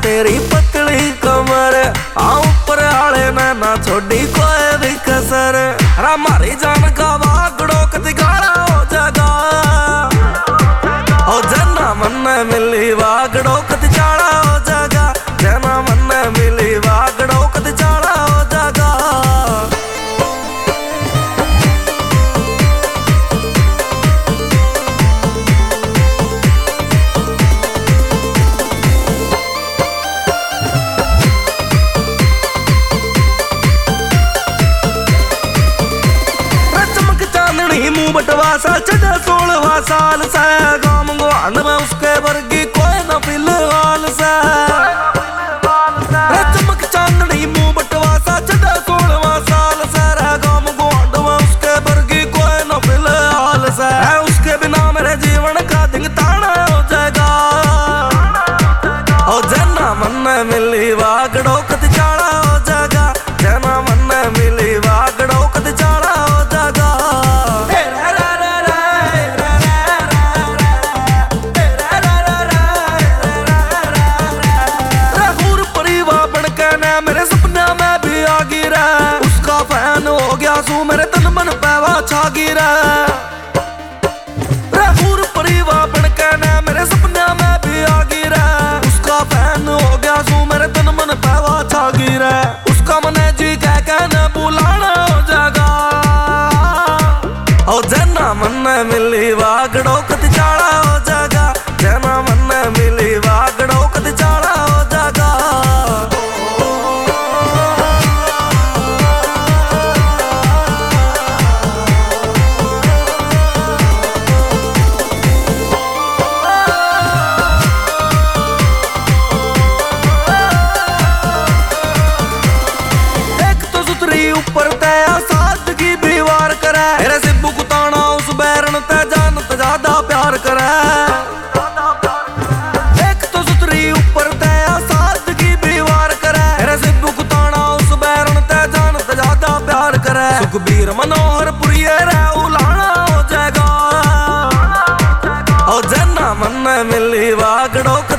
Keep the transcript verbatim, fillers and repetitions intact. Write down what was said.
तेरी पतली कमर, आ ऊपर आले ने ना छोड़ी कोई भी कसर। रा मारी जान का वागड़ो कति गाड़ा हो जागा, ओ जना मन मिली वागड़ो कति चाड़ा हो जागा, जना मन मिली वागड़ो कति चाड़ा हो जागा। मुंह बटवा साल चढ़ा सोलहवा साल से, गाम गुआंड में उसके वर्गी कोई न फिलहाल से। चमक चांदनी मुंह बटवा सा चढ़ा सोलहवा साल से, गाम गुआंड में उसके वर्गी कोई न फिलहाल से। उसके बिना मेरे जीवन का दिन ताना हो जाएगा, ओ जना मन मिली वागड़ो कति चाड़ा हो जाएगा, जना मन मिली वागड़ो कति चाड़ा हो जाएगा। मेरे सपना में भी आ गिरा, उसका फैन हो गया सू मेरे तन मन पैवा छा गिरा। रहूर परिवार बन के ना मेरे सपना में भी आ गिरा, उसका फैन हो गया सू मेरे तन मन पैवा छा गिरा। उसका मन जी कह के न बुलाना हो जाएगा, ओ जना मन मिली वागड़ो कति चाड़ा हो जाएगा, जना मन मिली वागड़ो कति चाड़ा हो जाएगा। ऊपर तया सादगी भी वार करे, मेरे सिब्बू कुताना उस बैरन ते जानत ज्यादा प्यार करे। एक तो सुतरी ऊपर तया सादगी भी वार करे, मेरे सिब्बू कुताना उस बैरन ते जानत ज्यादा प्यार करे। सुखबीर मनोहर पुरिये रे उलाना हो जाएगा, ओ जना मन मिली वागड़ो